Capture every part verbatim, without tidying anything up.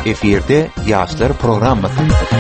Efirde Yaşlar programması.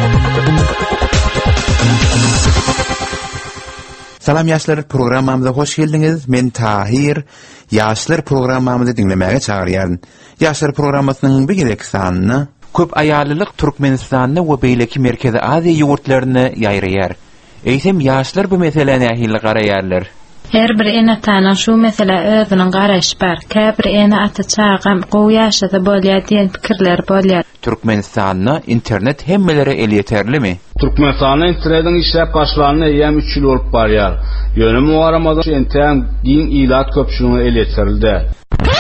Salam Yaşlar programımıza hoş geldiniz. Men Tahir. Yaşlar programımızı dinlemeye çağırıyorum. Yaşlar programmasının bir gelek sanını köp ayarlılık Türkmenistan'ı ve beyleki Merkezi Azya yurtlarını yayrayar. Eysem yaşlar bu meselene ahilli qarayarlar. Her bir ene tanan şu mesela özünün garaş bar. Ka bir ene atacağım qow yaşada bolýar diýen pikirler bolýar. Türkmenistan'na internet hemmelere el yeterli mi? Türkmenistan'da internetin işlep başlarına eýem üç ýyl bolup barýar. Ýönüm owaramada internet din ilat köpçülüğüne el yeterildi.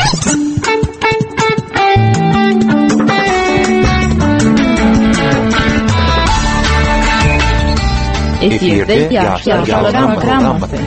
Efirde Yaşlar programması.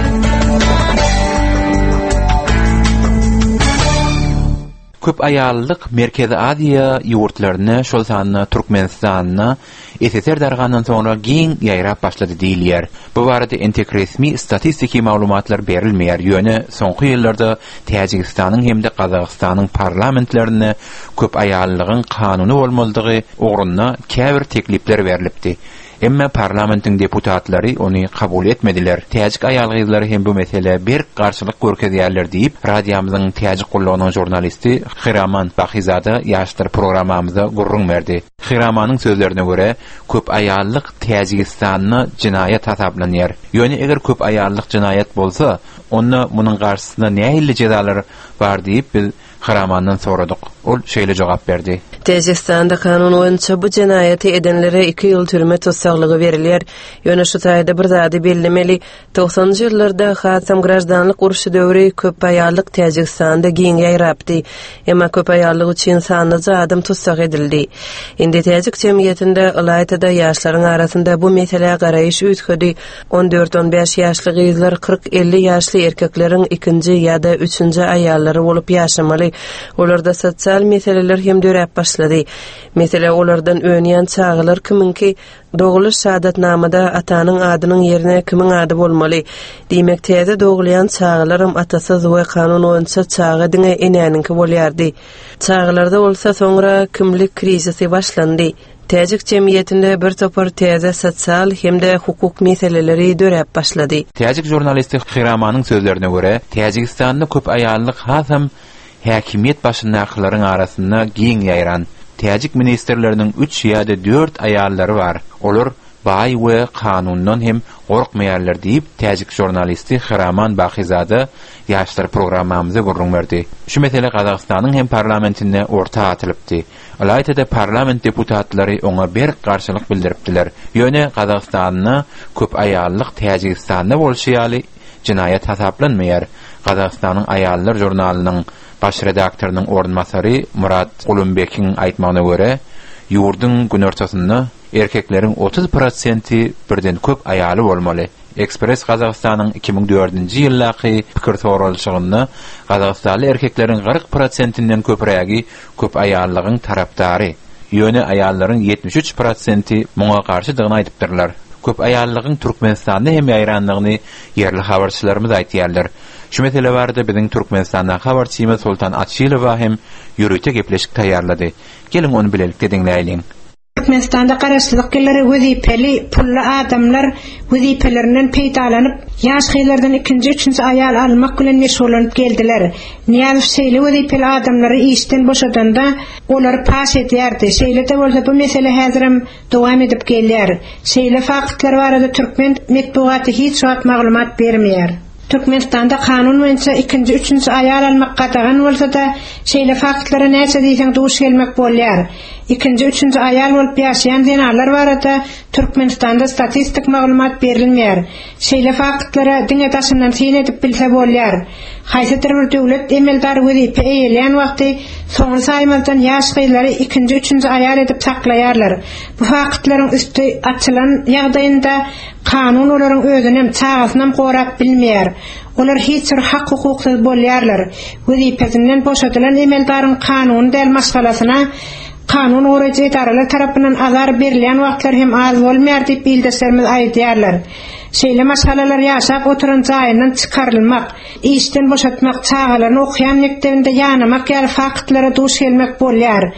Köp ayarlılık Merkezi Azya yurtlaryny, şol sanyny Türkmenistanyna S S R dargandan sonra giň ýaýrap başlady diýilýär. Bu barada entek resmi statistiki maglumatlar berilmeýär. Ýöne soňky ýyllarda Täjikistanyň hemde Gazagystanyň parlamentlerini köp ayarlygyň kanuny bolmalydygy ugrunda käbir teklipler berilipdi. Emma parlamentin deputatlary onu kabul etmediler. Täjik ayalgyzlary hem bu mesele bir garşylyk görkezýärler diýip, radiýamyzyň Täjik gullagynyň jurnalisti Hiraman Bahizada ýaşlar programamyza gurrun berdi. Hiramanyň sözlerine göre köp ayallyk Täjikistanyny jinayet hasaplanýar. Ýöne eger köp ayallyk jinayet bolsa, onda munyň garşysyna nähili jezalar bar diýip biz Hiramandan soradyk. Ol şeýle jogap berdi. Täjikistanda kanun boýunça bu jinayeti edenlere iki ýyl türme tutsaklygy berilýär. Ýöne şu taýda bir zady bellemeli. toksonjy ýyllarda hasam grajdanlyk uruşy döwri köp aýallyk Täjikistanda giň ýaýrapdy. Emma köp aýallyk üçin sanlyca adam tutsak edildi. Indi Täjik jemgyýetinde Ilaytada ýaşlaryň arasynda bu mesele garaýyş üýtgedi. on dört on beş ýaşly gyzlar kırk elli ýaşly erkekleriň ikinji ýa-da üçünji aýallary bolup ýaşamaly. Olarda sosial meseleler hem dörep başlady. Mesele olardan öňýän çağılar kiminki doguluş şahadatnamada atanyň adynyň ýerine kimiň ady bolmaly. Diýmek täze dogulýan çağılarym atasyz we kanun boýunça çağı diňe enäninki bolýardy. Çağılarda bolsa soňra kimlik krizisi başlandy. Täjik jemgyýetinde bir topar täze sosial hemde hukuk meseleleri dörep başlady. Täjik jurnalisti Hiramanyň sözlerine göre Täjikistanda köp aýallyk hasam häkimiýet başyndakylaryň arasynda giň ýaýran. Täjik ministrleriniň üç ýa-da dört aýallary bar. Olar baý we kanundan hem gorkmaýarlar diýip Täjik jurnalisti Hiraman Bahizada ýaşlar programamyza gurrun berdi. Şu mesele Gazagystanyň hem parlamentinde orta atylypdy. Alaytada parlament deputatlary oňa bir garşylyk bildiripdiler. Ýöne Gazagystanyň köp aýallyk Täjikistanda bolşýaly jinayet hasaplanmaýar. Gazagystanyň aýallar jurnalynyň baş redaktorynyň ornmasary Murat Gulumbekiň aýtmagyna göre, ýurdun gün ortasynda erkekleriň otuz prosenti birden köp aýaly bolmaly. Express Gazagystanyň iki ming dördünji ýyllaky pikir soralşygynda Gazagystanyň erkekleriň kırk prosentinden köprägi köp aýallygyň tarapdary. Ýöne aýallaryň yetmiş üç prosenti muňa garşy dygyny aýdypdyrlar. Köp aýallygyň Türkmenistanda hem ýaýranlygyny ýerli habarçylarymyz aýtýarlar. Şu mesele barada biziň Türkmenistandan habarçymy Sultan Atşylowa hem ýürüte gepleşik taýýarlady. Gelin onu bilelik dedinläýin. Türkmenistanda garaşlyk gelleri wezipeli pully adamlar wezipelerinden peýdalanyp ýaş hylardan ikinji üçünji aýal almak bilen meşgulanyp geldiler. Niýe şeýle wezipeli adamlary işden boşadanda olar paş edýärdi. Şeýle de bolsa bu mesele häzirim dowam edip gelýär. Şeýle faktlar barada türkmen medeniýeti hiç wagt maglumat bermeýär. Türkmenistanda kanun boýunça ikinji üçünji aýal almak gadagan bolsa da şeýle faktlara näçe diýsen duş gelmek bolýar. İkinji üçünji aýal bolup ýaşaýan denarlar barada Türkmenistanda statistik maglumat berilmeýär. Şeýle faktlara diňe taşyndan sen edip bilse bolýar. Haýsydyr bir döwlet emeldary wezipe eýelýän wagty soňra saýmazdan ýaş gyzlary ikinji üçünji aýal edip saklaýarlar. Bu faktlaryň üstü açylan ýagdaýynda kanun olaryň özünem çağasynam gorap bilmeýär. Olar hiç bir hak hukuksuz bolýarlar. Wezipesinden boşadylan emeldaryň kanun del masalasyna kanun orajy idaralar tarapyndan azar berilýän wagtlar hem az bolmaýar diýip bildirsermiz aýdýarlar. Şeýle masalalar ýaşap oturan jaýyndan çykarylmak, işden boşatmak, çağalaryny okyan mekdebinde ýanymak ýa-da faktlara duş gelmek bolýar.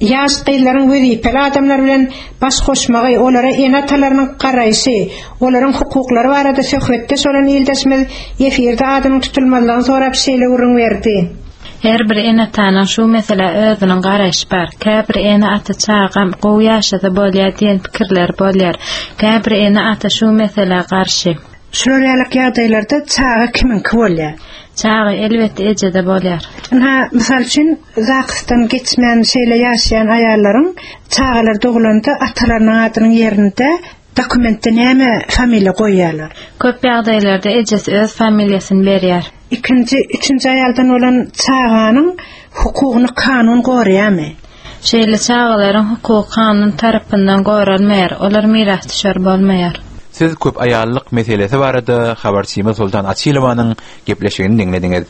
Yaş qyllaryň wezipeli adamlar bilen baş goşmagy, olara enatalarynyň garaýşy, olaryň hukuklary barada söhbetde solan ýyldasmaz efirde adamyň tutulmalygyny sorap şeýle urun berdi. Her bir enatanyň şu mesele özüniň garaýşy bar. Käbir ene ata çağam gowy ýaşada bolýar diýen pikirler bolýar. Käbir ene ata şu mesele garşy. Şular ýalyk ýagdaýlarda çağa kiminki bolýar? Çağı elbette ejede bolýar. Ha, misal üçin Zakystan geçmän şeýle ýaşaýan aýallaryň çağalar dogulanda atalarynyň adynyň ýerinde dokumentde näme familiýa goýýarlar. Köp ýagdaýlarda ejesi öz familiýasyny berýär. İkinci, üçüncü aýaldan bolan çağanyň hukugyny kanun goýarmy? Şeýle çağalaryň hukuky kanun tarapyndan goýralmaýar, olar miras düşer bolmaýar. Siz köp ayallyk meselesi barada habarçymy Sultan Açylowanyň gepleşigini dinlediňiz.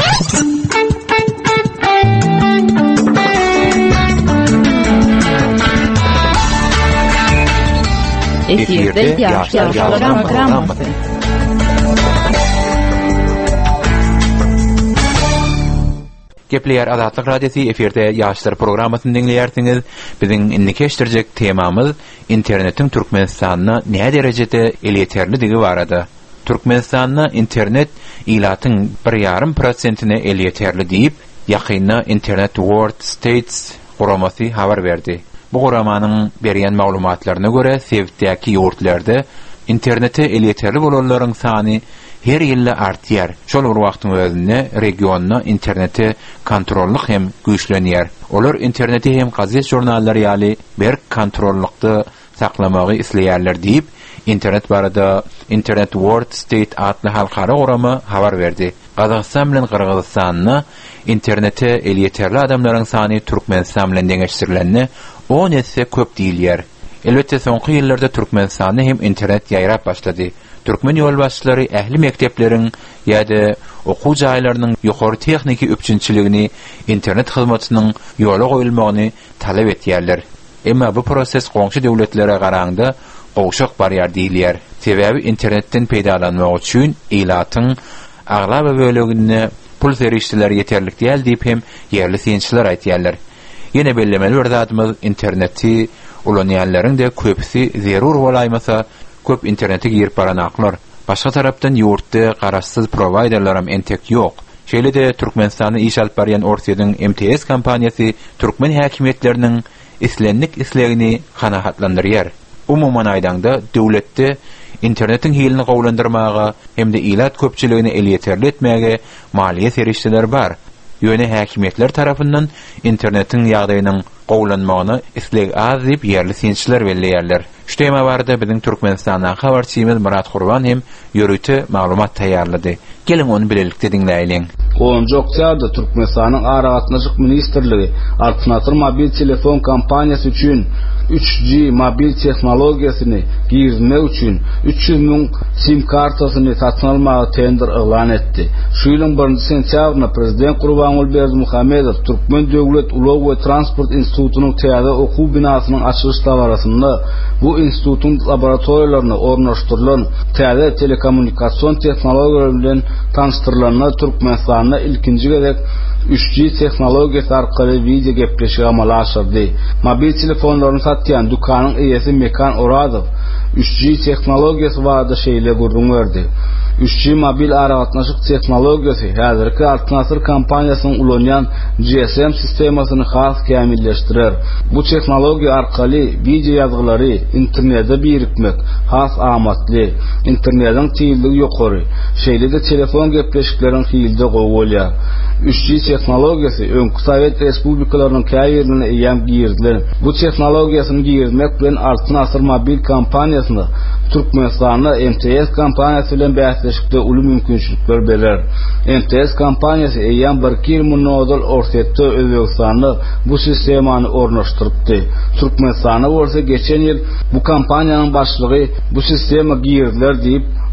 Efirde ýaşlar programmasy. Gepleýär Azatlyk radiosu efirde ýaşlar programmasyny dinleýärsiňiz. Biziň indi keşdirjek temamyz internetiň Türkmenistanyna näme derejede elýeterligi barada. Türkmenistanyna internet ilatyň bir ýarym prosentine elýeterli diýip, ýakynda Internet World States guramasy habar berdi. Bu guramanyň berýän maglumatlaryna görä, Sewitdäki ýurtlarda internete elýeterli bolanlaryň sany her ýyly artýar. Şol bir wagtyň özünde regionna interneti kontrollyk hem güýçlenýär. Olar interneti hem gazet jurnallary ýaly bir kontrollykdy saklamagy isleýärler diýip, internet barada Internet World State adly halkara gurama habar berdi. Gazakystan bilen Kyrgyzstanyna internete elýeterli adamlaryň sany Türkmenistan bilen deňeşdirilenni on esse köp diýilýär. Elbette soňky ýyllarda Türkmenistanyna hem internet ýaýrap başlady. Türkmen ýolbaşçylary ähli mektepleriň ýa-da okuw jaýlarynyň ýokary texniki öpçünçiligini internet hyzmatynyň ýola goýulmagyny talap etýärler. Emma bu proses goňşy döwletlere garaganda gowşak barýar diýilýär. Sebäbi internetden peýdalanmak üçin ilatyň aglaba bölegine pul serişçiler ýeterlik diýil diýip hem ýerli synçylar aýtýarlar. Ýene bellemeli bir zatymyz interneti ulanýanlaryň da köpsi zerur bolaýmasa köp internete girip baranaklar. Başga tarapdan ýurtda garaşsyz providerlaram entek ýok. Şeýle de Türkmenistanyň iş alyp barýan Orsiýadyň M T S kompaniýasy türkmen häkimetleriniň islenlik islegini kanahatlandyrýar. Umuman aýdanda döwletde internetiň hilini gowlandyrmaga hemde ilat köpçiligini elýeterli etmäge maliýe serişçiler bar. Ýöne häkimetler tarapyndan internetiň ýagdaýynyň gowlanmagyny isleg az diýip ýerli synçylar belleýärler. Şu tema barada biziň Türkmenistandan habarçymyz Murat Gurban hem ýörüti maglumat taýýarlady. Gelin onu bilelikde dinläýin. onuncu oktýabrda Türkmenistanyň Aragatnaşyk ministrligi alternatyw mobil telefon kampaniýasy üçin üç G mobil tehnologiýasyny girmek üçin üç yüz miň sim kartasyny satyn almagy tender elan etdi. Şu ýylyň birinji sentýabrynda prezident Gurbanguly Berdimuhammedow Türkmen Döwlet Ulag we Transport institutynyň täze okuw binasynyň açylyş dabarasynda bu institutyň laboratoriýalaryna ornaşdyrylan täze telekommunikasiýon tehnologiýalary bilen tanıştyrylanyna Türkmenistanyna ilkinji gezek üç G tehnologiýasy arkaly video gepleşigi amala aşyrdy. Mobil telefonlaryny satýan dukanyň eýesi Mekan Oradow üç G tehnologiýasy barada şeýle gurrun berdi. üç G mobil aragatnaşyk tehnologiýasy häzirki Altınasır kampaniýasynyň ulanýan G S M sistemasyny has kämilleşdirer. Bu tehnologiýa arkaly video ýazgylary internetde birikmek has amatly, internetiň tiýildigi ýokary, şeýle de telefon gepleşikleriň hiilde gowulýar. üç G tehnologiýasy öňkü Sowet respublikalarynyň käýerine eýem girdiler. Bu tehnologiýasyny girmek bilen Altınasır mobil kampaniýasyny Türkmenistanyna M T S kampaniýasy bilen bäsleşikde uly mümkinçilikler berer. M T S kampaniýasy eýem bir ýyl nodal orsetde Özbegistanyny bu sistemany ornaşdyrdy. Türkmenistanyna bolsa geçen ýyl bu kampaniýanyň başlygy bu sistema girdiler diýip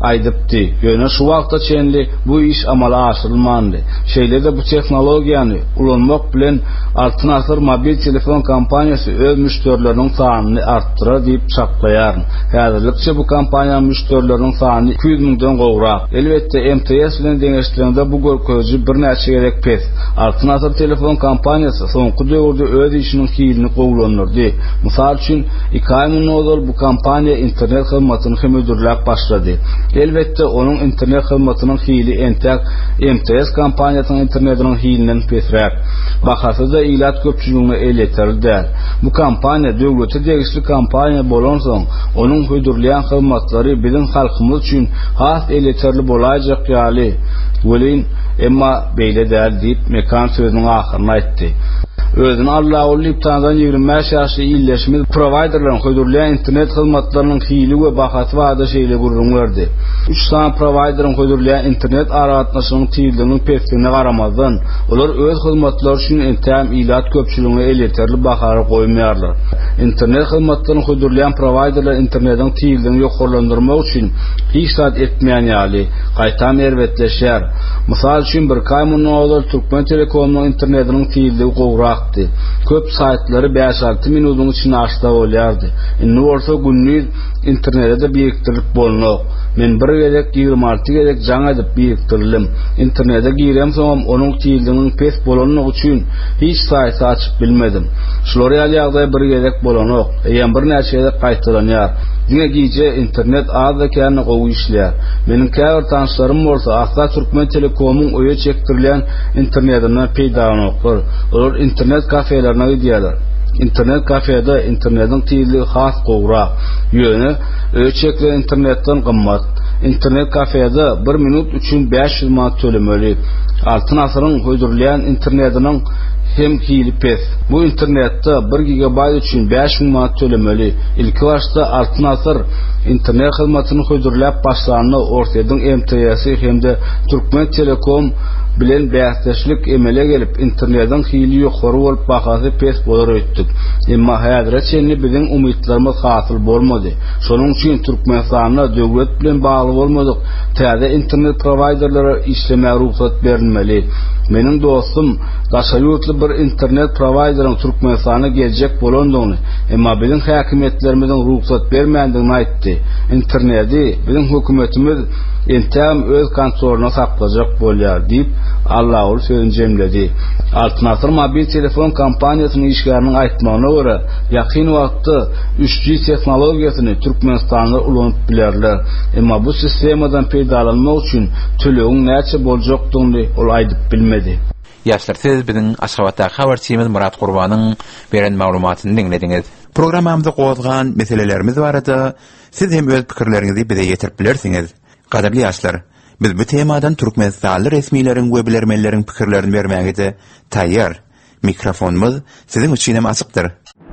aydypdy. Ýöne şu wagtda çenli bu iş amala aşyrylmandy. Şeýlerde bu tehnologiýany ulanmak bilen altynasır mobil telefon kompaniýasy öz müşterileriniň sanyny artdyrar diýip çaplaýar. Häzirlikçe bu kompaniýa müşterileriniň sanyny iki yüz miňden gowrak. Elbetde M T S bilen deňeşdirende bu görkezji bir näçe gerek pes. Altynasır telefon kompaniýasy soňky döwürde öz işiniň hilini gowlanyrdy. Mysal üçin iki ay mundan bu kompaniýa internet hyzmatyny hem ödürläp başlady. Elbetde onun internet hyzmatynyň hili entek M T S kompaniýasynyň internetiniň hilinden pesrek. Bahasy da ilat köpçüligine eletirdi. Bu kompaniýa döwlete degişli kompaniýa bolan soň, onuň hödürleýän hyzmatlary biziň halkymyz üçin has eletirli bolajak ýaly. Welin emma beýle däl diýip mekan sözüniň ahyryny aýtdy. Özüni Allah'a ulyp tanıdan ýygrimi beş ýaşly illeşmeli providerlaryň hödürleýän internet hyzmatlarynyň hili we bahasy wada şeýle gurrun berdi. Üç san provideryň hödürleýän internet aragatnaşynyň tiyildiginiň pesligine garamazdan, olar öz hyzmatlary üçin entäm ilat köpçüligine eleterli bahary goýmaýarlar. İnternet hyzmatlaryny hödürleýän providerler internetiň tiyildigini ýokarlandyrmak üçin hiç saat etmeýän ýaly gaýta merwetleşýär. Mysal üçin bir kaýmanyň Türkmen Telekomyň internetiniň tiyildigi gowrak. Köp saytları beş altı minutyň içinde açda bolýardy. Indi bolsa günnüz internetde biriktirip bolnok. Men bir gerek ýygrimi alty gerek jaňa edip biriktirdim. Internetde girem soňam onuň tiyildiginiň pes bolanyny üçin hiç sayt açyp bilmedim. Şular ýaly bir gerek bolanok. Eýen bir näçe gaýtalanýar. Diňe giýje internet azda kärni gowy işlär. Meniň käbir tanşlarym bolsa Asla Türkmen Telekomyň öýe çekdirilen internetinden peýdalanoklar. Olar internet kafelerine gidiyorlar. İnternet kafede internetin tiyiligi has gowrak. Ýöne ölçekli internetten gymmat. İnternet kafede bir minut üçin beş yüz manat tölemeli. Altyn asyryň hödürleýän internetiniň hem hili pes. Bu internette bir gigabayt üçin beş bin manat tölemeli. İlki başda altyn asyr internet hyzmatyny hödürläp başlanyny ortadan M T S hemde Türkmen Telekom bilen bäsleşlik emele gelip internetin hili ýokary bolup bahasy pes bolar öýtdik. Emma häzir çenli biziň umytlarymyz hasyl bolmady. Şonuň üçin Türkmenistanyna döwlet bilen bagly bolmadyk. Täze internet providerlary işlemäge ruhsat berilmeli. Meniň dostum gaşaýurtly bir internet provideryň Türkmenistana geljek bolandygyny, emma biziň häkimetlerimiziň ruhsat bermändigini aýtdy. Interneti biziň hökümetimiz entäm öz kontrolyna saklajak bolýar diýip Allah ol sözün jemledi. Altynasır mobil telefon kompaniýasynyň işgäriniň aýtmagyna görä, ýakyn wagtda üç G tehnologiýasyny Türkmenistanda ulanyp bilerler. Emma bu sistemadan peýdalanmak üçin tölegiň näçe boljagdygyny ol aýdyp bilmedi. Ýaşlar, siz biziň Aşgabatda habarçymyz Murat Gurbanyň beren maglumatyny dinlediňiz. Programmamyzda gozgan meselelerimiz barada siz hem öz pikirleriňizi bize ýetirip bilersiňiz. Gadably ýaşlar, biz bu temadan Türkmenistanly resmiýleriň we bilermenleriň pikirlerini bermäge de taýýar. Mikrofonumuz siziň üçin hem açykdyr.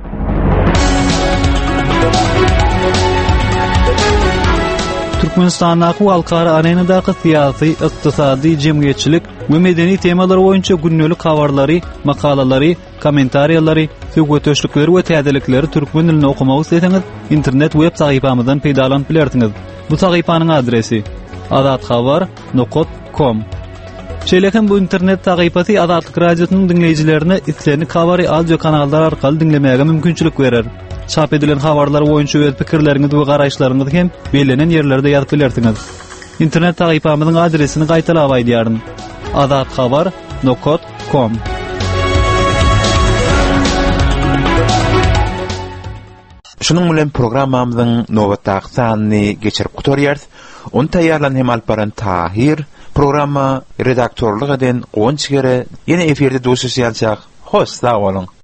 Türkmenistanyň halkara arenadaky syýasy, ykdysady, jemgyýetçilik we medeni temalar boýunça günnelik habarlary, makalalary, kommentariýalary, söwgetöşlikleri we täzelikleri türkmen dilinde okumak isteseňiz, internet web sahypamyzdan peýdalanyp bilersiňiz. Bu sahypanyň adresi azatxabar nokta com. Şeýlekem bu internet sahypasy Azatlyk radiosynyň dinleýijilerine islerini kabary audio kanallar arkaly dinlemäge mümkinçilik berer. Çap edilen habarlar boýunça öz pikirleriňizi we garaşlaryňyzy hem belenen ýerlerde ýazyp bilersiňiz. İnternet sahypamyzyň adresini gaýtalap aýdýaryn. azatxabar nokta com. Şunun bilen programmamyzyň nowatdaky sanyny geçirip gutarýar. Onu taýýarlan hem alparan Tahir, programma redaktorluk eden Gonçgere ýene eferde duşuşýançak. Hoş, sag bolun.